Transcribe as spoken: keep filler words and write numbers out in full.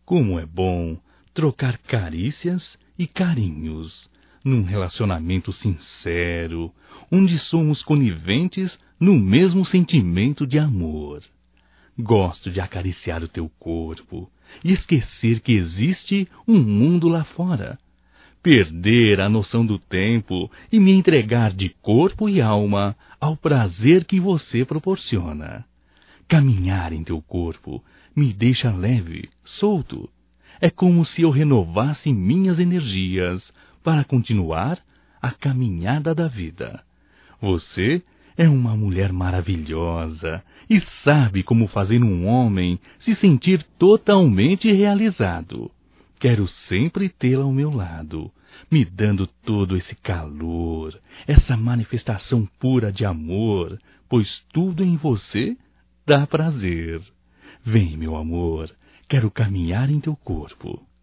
Como é bom trocar carícias e carinhos num relacionamento sincero, onde somos coniventes no mesmo sentimento de amor. Gosto de acariciar o teu corpo e esquecer que existe um mundo lá fora. Perder a noção do tempo e me entregar de corpo e alma ao prazer que você proporciona. Caminhar em teu corpo me deixa leve, solto. É como se eu renovasse minhas energias para continuar a caminhada da vida. Você é uma mulher maravilhosa e sabe como fazer um homem se sentir totalmente realizado. Quero sempre tê-la ao meu lado, me dando todo esse calor, essa manifestação pura de amor, pois tudo em você dá prazer. Vem, meu amor, quero caminhar em teu corpo.